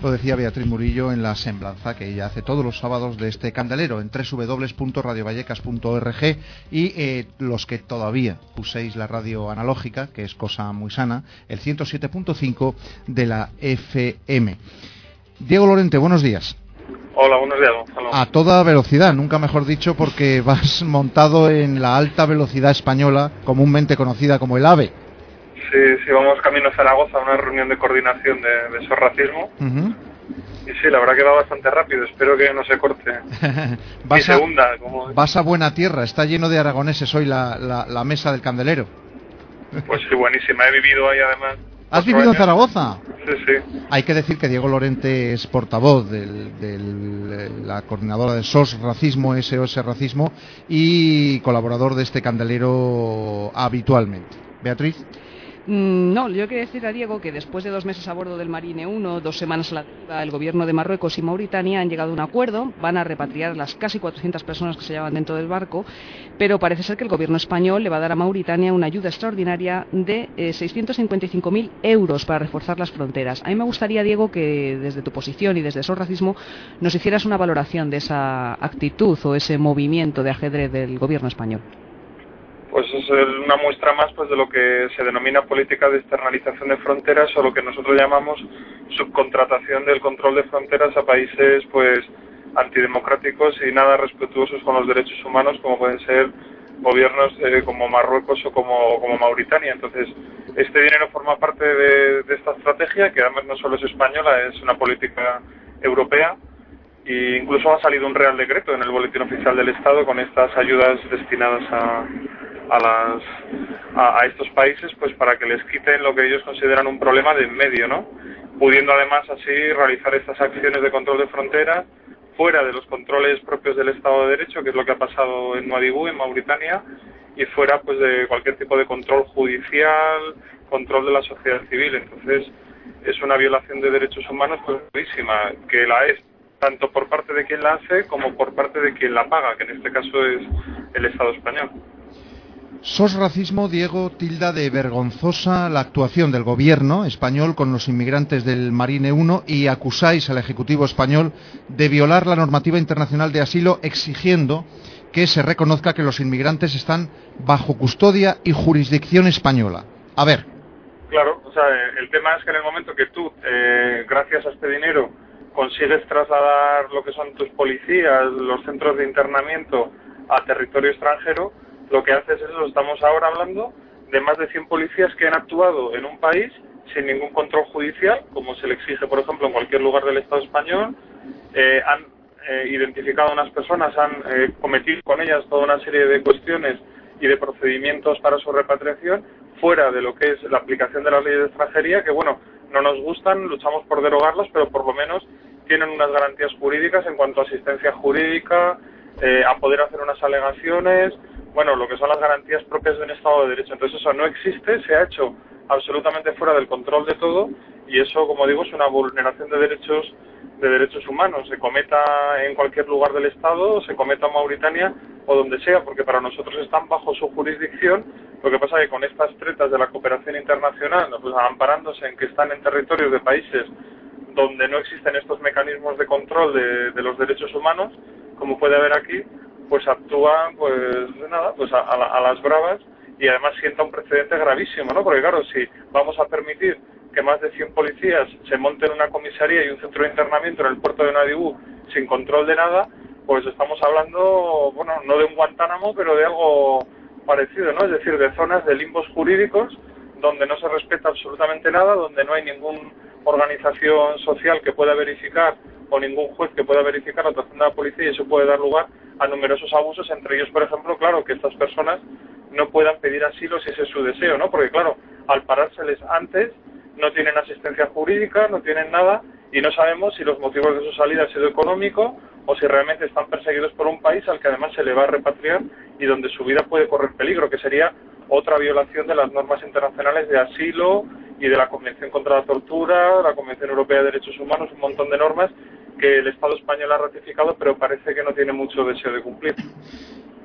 Lo decía Beatriz Murillo en la semblanza que ella hace todos los sábados de este candelero en www.radiovallecas.org y los que todavía uséis la radio analógica, que es cosa muy sana, el 107.5 de la FM. Diego Lorente, buenos días. Hola, buenos días, Gonzalo. A toda velocidad, nunca mejor dicho, porque vas montado en la alta velocidad española, comúnmente conocida como el AVE. Sí, vamos camino a Zaragoza a una reunión de coordinación de SOS-Racismo. Y sí, la verdad que va bastante rápido, espero que no se corte. Vas a buena tierra, está lleno de aragoneses hoy la mesa del candelero. Pues sí, buenísima, he vivido ahí además. ¿Has vivido en Zaragoza? Sí. Hay que decir que Diego Lorente es portavoz de la coordinadora de SOS Racismo, SOS Racismo, y colaborador de este candelero habitualmente. Beatriz. No, yo quería decir a Diego que después de 2 meses a bordo del Marine 1, 2 semanas a la deriva, el gobierno de Marruecos y Mauritania han llegado a un acuerdo, van a repatriar las casi 400 personas que se llevaban dentro del barco, pero parece ser que el gobierno español le va a dar a Mauritania una ayuda extraordinaria de 655.000 euros para reforzar las fronteras. A mí me gustaría, Diego, que desde tu posición y desde SOS Racismo nos hicieras una valoración de esa actitud o ese movimiento de ajedrez del gobierno español. Pues es una muestra más pues de lo que se denomina política de externalización de fronteras, o lo que nosotros llamamos subcontratación del control de fronteras a países pues antidemocráticos y nada respetuosos con los derechos humanos, como pueden ser gobiernos como Marruecos o como Mauritania. Entonces, este dinero forma parte de esta estrategia, que además no solo es española, es una política europea. Y incluso ha salido un Real Decreto en el Boletín Oficial del Estado con estas ayudas destinadas a estos países, pues para que les quiten lo que ellos consideran un problema de en medio, ¿no? Pudiendo además así realizar estas acciones de control de fronteras fuera de los controles propios del Estado de Derecho, que es lo que ha pasado en Nouadhibou, en Mauritania, y fuera pues de cualquier tipo de control judicial, control de la sociedad civil. Entonces es una violación de derechos humanos pues durísima, que la es tanto por parte de quien la hace como por parte de quien la paga, que en este caso es el Estado español. SOS Racismo, Diego, tilda de vergonzosa la actuación del gobierno español con los inmigrantes del Marine 1 y acusáis al Ejecutivo español de violar la normativa internacional de asilo, exigiendo que se reconozca que los inmigrantes están bajo custodia y jurisdicción española. A ver. Claro, o sea, el tema es que en el momento que tú, gracias a este dinero, consigues trasladar lo que son tus policías, los centros de internamiento a territorio extranjero, lo que haces es, lo estamos ahora hablando, de más de 100 policías que han actuado en un país sin ningún control judicial, como se le exige, por ejemplo, en cualquier lugar del Estado español, han identificado a unas personas, han cometido con ellas toda una serie de cuestiones y de procedimientos para su repatriación, fuera de lo que es la aplicación de las leyes de extranjería, que bueno, no nos gustan, luchamos por derogarlas, pero por lo menos tienen unas garantías jurídicas en cuanto a asistencia jurídica, a poder hacer unas alegaciones, bueno, lo que son las garantías propias de un Estado de Derecho. Entonces eso no existe, se ha hecho absolutamente fuera del control de todo, y eso, como digo, es una vulneración de derechos humanos, se cometa en cualquier lugar del Estado, se cometa en Mauritania o donde sea, porque para nosotros están bajo su jurisdicción. Lo que pasa es que con estas tretas de la cooperación internacional, pues amparándose en que están en territorios de países donde no existen estos mecanismos de control de los derechos humanos, como puede haber aquí, pues actúan pues a las bravas, y además sienta un precedente gravísimo, ¿no? Porque claro, si vamos a permitir que más de 100 policías se monten una comisaría y un centro de internamiento en el puerto de Nouadhibou sin control de nada, pues estamos hablando, bueno, no de un Guantánamo, pero de algo parecido, ¿no? Es decir, de zonas de limbos jurídicos donde no se respeta absolutamente nada, donde no hay ninguna organización social que pueda verificar o ningún juez que pueda verificar la actuación de la policía, y eso puede dar lugar a numerosos abusos, entre ellos, por ejemplo, claro, que estas personas no puedan pedir asilo si ese es su deseo, ¿no? Porque, claro, al parárseles antes, no tienen asistencia jurídica, no tienen nada, y no sabemos si los motivos de su salida han sido económico o si realmente están perseguidos por un país al que además se le va a repatriar y donde su vida puede correr peligro, que sería otra violación de las normas internacionales de asilo y de la Convención contra la Tortura, la Convención Europea de Derechos Humanos, un montón de normas que el Estado español ha ratificado, pero parece que no tiene mucho deseo de cumplir.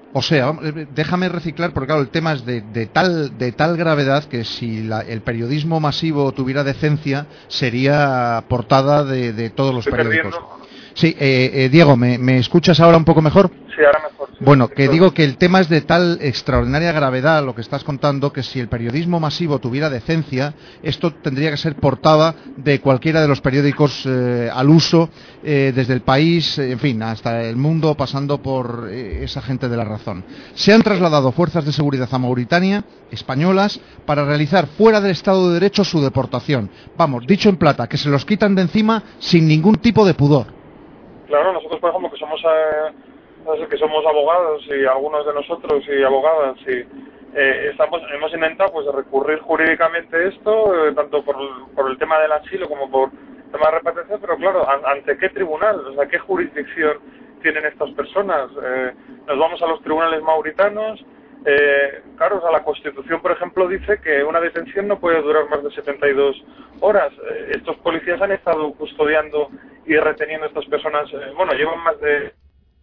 O sea, déjame reciclar, porque claro, el tema es de tal gravedad que si el periodismo masivo tuviera decencia, sería portada de todos los periódicos. Sí, Diego, ¿me escuchas ahora un poco mejor? Sí, ahora mejor. Sí, bueno, que digo que el tema es de tal extraordinaria gravedad, lo que estás contando, que si el periodismo masivo tuviera decencia, esto tendría que ser portada de cualquiera de los periódicos al uso, desde El País, en fin, hasta El Mundo, pasando por esa gente de La Razón. Se han trasladado fuerzas de seguridad a Mauritania, españolas, para realizar fuera del Estado de Derecho su deportación. Vamos, dicho en plata, que se los quitan de encima sin ningún tipo de pudor. Claro, nosotros, por ejemplo, que somos abogados, y algunos de nosotros y abogadas, y hemos intentado pues recurrir jurídicamente esto, tanto por el tema del asilo como por el tema de repatriación, pero claro, ¿ante qué tribunal? O sea, ¿qué jurisdicción tienen estas personas? Nos vamos a los tribunales mauritanos. Claro, o sea, la Constitución, por ejemplo, dice que una detención no puede durar más de 72 horas. Estos policías han estado custodiando y reteniendo a estas personas, llevan más de...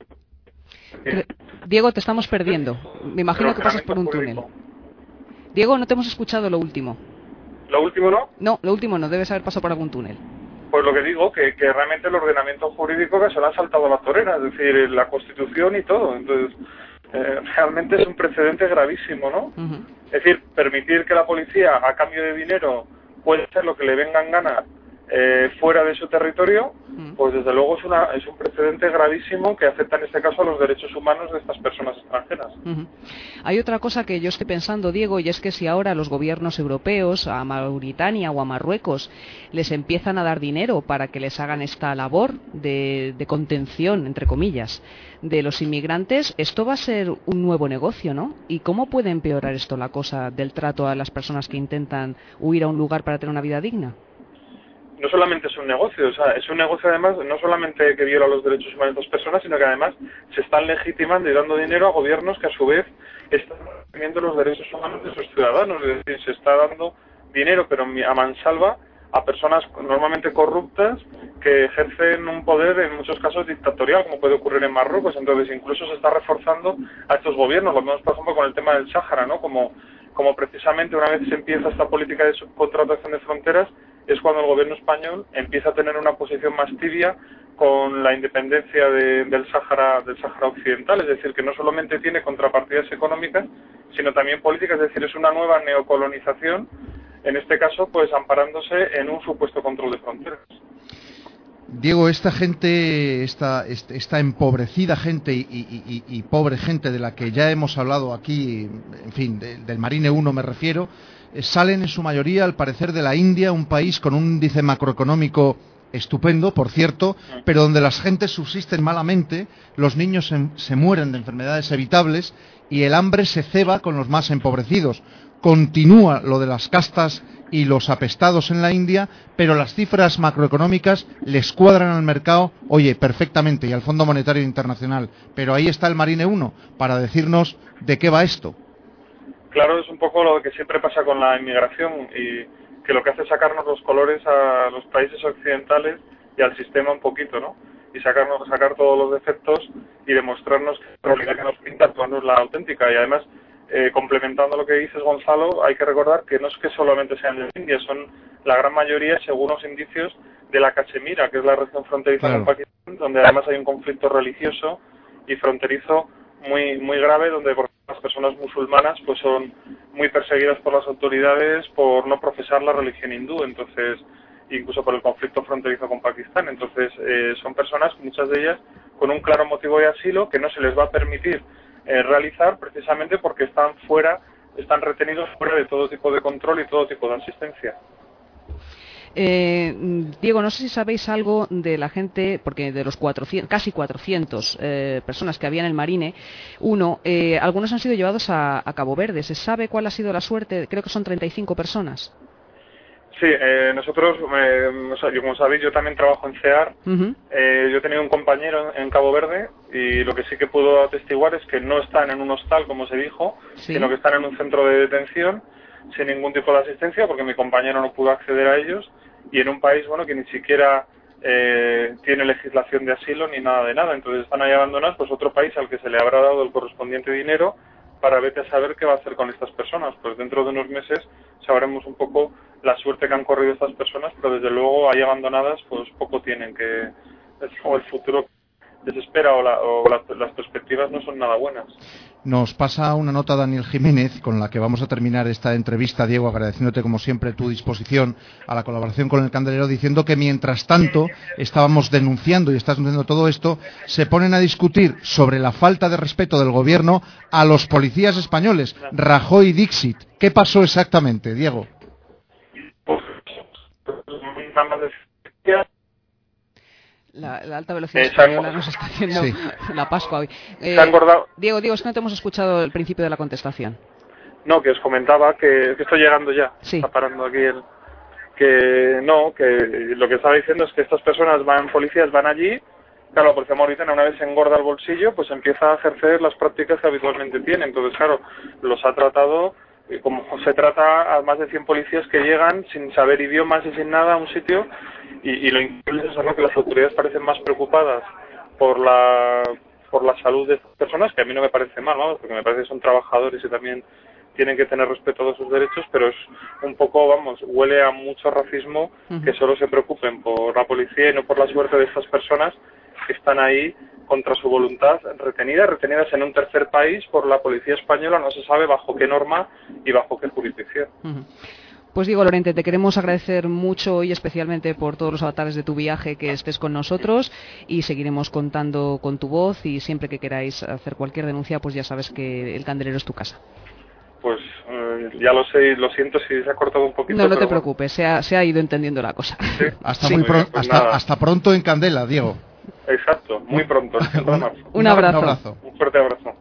Diego, te estamos perdiendo. Me imagino que pasas por un túnel. Diego, no te hemos escuchado lo último. ¿Lo último no? No, lo último no, debes haber pasado por algún túnel. Pues lo que digo, que realmente el ordenamiento jurídico que se le ha saltado a la torera, es decir, la Constitución y todo. Entonces, realmente es un precedente gravísimo, ¿no? Uh-huh. Es decir, permitir que la policía, a cambio de dinero, puede hacer lo que le venga en gana fuera de su territorio, pues desde luego es un precedente gravísimo que afecta en este caso a los derechos humanos de estas personas extranjeras. Uh-huh. Hay otra cosa que yo estoy pensando, Diego, y es que si ahora los gobiernos europeos, a Mauritania o a Marruecos, les empiezan a dar dinero para que les hagan esta labor de contención, entre comillas, de los inmigrantes, esto va a ser un nuevo negocio, ¿no? ¿Y cómo puede empeorar esto la cosa del trato a las personas que intentan huir a un lugar para tener una vida digna? No solamente es un negocio, o sea, es un negocio además no solamente que viola los derechos humanos de las personas, sino que además se están legitimando y dando dinero a gobiernos que a su vez están defendiendo los derechos humanos de sus ciudadanos, es decir, se está dando dinero pero a mansalva a personas normalmente corruptas que ejercen un poder en muchos casos dictatorial, como puede ocurrir en Marruecos. Entonces incluso se está reforzando a estos gobiernos, lo vemos por ejemplo con el tema del Sáhara, ¿no? Como precisamente una vez se empieza esta política de subcontratación de fronteras, es cuando el gobierno español empieza a tener una posición más tibia con la independencia del Sáhara Occidental, es decir, que no solamente tiene contrapartidas económicas, sino también políticas, es decir, es una nueva neocolonización, en este caso, pues amparándose en un supuesto control de fronteras. Diego, esta gente, esta empobrecida gente y pobre gente de la que ya hemos hablado aquí, en fin, del Marine 1 me refiero, salen en su mayoría, al parecer, de la India, un país con un índice macroeconómico estupendo, por cierto, pero donde las gentes subsisten malamente, los niños se mueren de enfermedades evitables y el hambre se ceba con los más empobrecidos. Continúa lo de las castas y los apestados en la India, pero las cifras macroeconómicas les cuadran al mercado, oye, perfectamente, y al Fondo Monetario Internacional. Pero ahí está el Marine 1 para decirnos de qué va esto. Claro, es un poco lo que siempre pasa con la inmigración y que lo que hace es sacarnos los colores a los países occidentales y al sistema un poquito, ¿no? Y sacar todos los defectos y demostrarnos que la realidad que nos pinta no es la auténtica. Y además, complementando lo que dices, Gonzalo, hay que recordar que no es que solamente sean de India, son la gran mayoría, según los indicios, de la Cachemira, que es la región fronteriza con Pakistán, donde además hay un conflicto religioso y fronterizo muy grave, donde las personas musulmanas pues son muy perseguidas por las autoridades por no profesar la religión hindú, entonces incluso por el conflicto fronterizo con Pakistán. Entonces son personas, muchas de ellas, con un claro motivo de asilo que no se les va a permitir realizar precisamente porque están retenidos fuera de todo tipo de control y todo tipo de asistencia. Diego, no sé si sabéis algo de la gente, porque de los casi 400 personas que había en el Marine 1, algunos han sido llevados a Cabo Verde. ¿Se sabe cuál ha sido la suerte? Creo que son 35 personas. Sí, nosotros, como sabéis, yo también trabajo en CEAR. Uh-huh. Yo he tenido un compañero en Cabo Verde y lo que sí que puedo atestiguar es que no están en un hostal, como se dijo, ¿sí?, sino que están en un centro de detención sin ningún tipo de asistencia, porque mi compañero no pudo acceder a ellos, y en un país, bueno, que ni siquiera tiene legislación de asilo ni nada de nada. Entonces están ahí abandonadas, pues otro país al que se le habrá dado el correspondiente dinero para vete a saber qué va a hacer con estas personas. Pues dentro de unos meses sabremos un poco la suerte que han corrido estas personas, pero desde luego ahí abandonadas pues poco tienen, que o el futuro desespera o las perspectivas no son nada buenas. Nos pasa una nota Daniel Jiménez con la que vamos a terminar esta entrevista, Diego, agradeciéndote como siempre tu disposición a la colaboración con el Candelero, diciendo que mientras tanto estábamos denunciando y estás denunciando todo esto, se ponen a discutir sobre la falta de respeto del gobierno a los policías españoles, Rajoy y Dixit. ¿Qué pasó exactamente, Diego? La alta velocidad española nos está haciendo la Pascua hoy. Diego, es que no te hemos escuchado el principio de la contestación. No, que os comentaba que estoy llegando ya. Sí. Está parando aquí que lo que estaba diciendo es que estas personas policías van allí, claro, la policía mauritana una vez se engorda el bolsillo, pues empieza a ejercer las prácticas que habitualmente tiene. Entonces, claro, los ha tratado como se trata a más de 100 policías que llegan sin saber idiomas y sin nada a un sitio, y lo increíble es que las autoridades parecen más preocupadas por la salud de estas personas, que a mí no me parece mal, vamos, porque me parece que son trabajadores y también tienen que tener respeto a todos sus derechos, pero es un poco, huele a mucho racismo que solo se preocupen por la policía y no por la suerte de estas personas que están ahí contra su voluntad, retenidas en un tercer país por la policía española, no se sabe bajo qué norma y bajo qué jurisdicción. Pues Diego Lorente, te queremos agradecer mucho y especialmente por todos los avatares de tu viaje que estés con nosotros, y seguiremos contando con tu voz, y siempre que queráis hacer cualquier denuncia, pues ya sabes que el Candelero es tu casa. Pues ya lo sé, lo siento si se ha cortado un poquito. No te preocupes, se ha ido entendiendo la cosa. ¿Sí? Hasta pronto en Candela, Diego. Exacto, muy pronto. Un abrazo. Un fuerte abrazo.